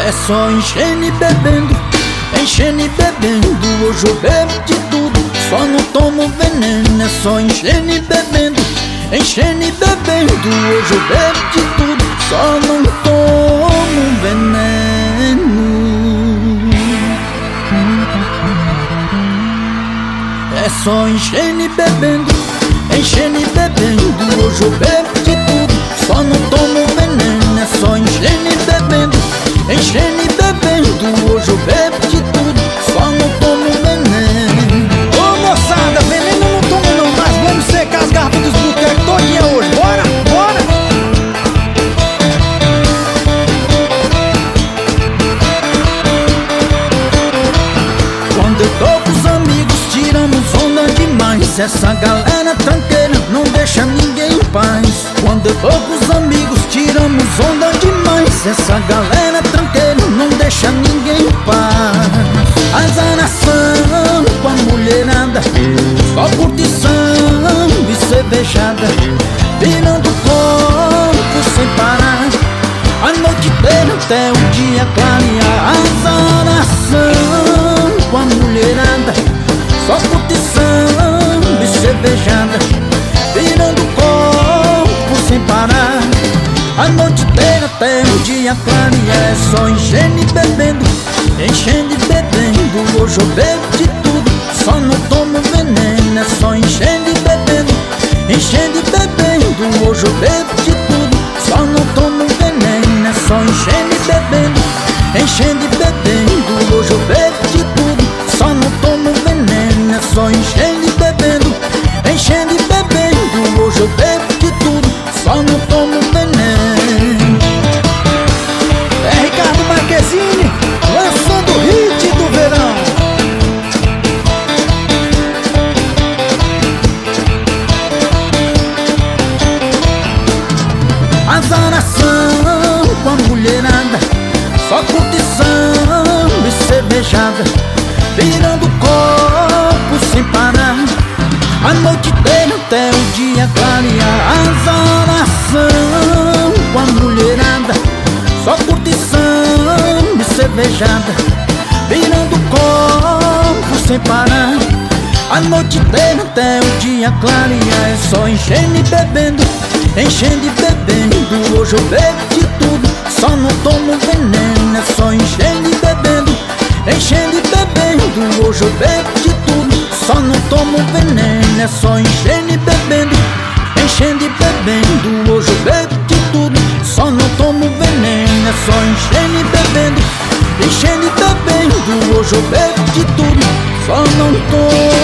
É só enchendo e bebendo, enchendo e bebendo. Hoje eu bebo de tudo, só não tomo veneno. É só enchendo e bebendo, enchendo e bebendo. Hoje eu bebo de tudo, só não tomo veneno. É só enchendo e bebendo, enchendo e bebendo. Hoje eu bebo de tudo, só não tomo veneno. É só enchendo e bebendo, enchendo e bebendo. Hoje eu bebo de tudo, só não tomo veneno. Ô moçada, veneno não tomo não, mas vamos secar as garrafas dos botecos todinha hoje. Bora, bora! Quando eu tô com os amigos, tiramos onda demais. Essa galera tranqueira não deixa ninguém em paz. Quando eu tô com os amigos, tiramos onda demais. Essa galera tranqueira não deixa ninguém em paz. Azaração com a mulherada, só curtição e cervejada, virando corpo sem parar, a noite inteira até o dia clarear. Azaração com a mulherada, só curtição e cervejada, virando corpo sem parar, a noite inteira até o dia clarear. É só enchendo e bebendo, enchendo e bebendo. Hoje eu bebo de tudo, só não tomo veneno. É só enchendo e bebendo, enchendo e bebendo. Hoje eu bebo de tudo, só não tomo veneno. É só enchendo e bebendo, enchendo e bebendo. Hoje eu bebo de tudo, só não tomo veneno. É só enchendo e bebendo, enchendo e bebendo. Hoje eu bebo de tudo, só não tomo veneno. É Ricardo Marquezine, lançando o hit do verão. Azaração com a mulherada, só curtição e cervejada, virando corpo sem parar, a noite inteira até o dia clarear. Azaração com a mulherada, só curtição e cervejada, virando corpo sem parar, a noite inteira até o dia clarear. É só enchendo e bebendo, enchendo e bebendo. Hoje eu bebo de tudo, só não tomo veneno. É só enchendo e bebendo, enchendo e bebendo. Hoje eu bebo de tudo, só não tomo veneno. É só enchendo e bebendo, enchendo e bebendo. Hoje eu bebo de tudo, só não tomo veneno. É só enchendo e bebendo, enchendo e bebendo. Hoje eu bebo de tudo, só não tomo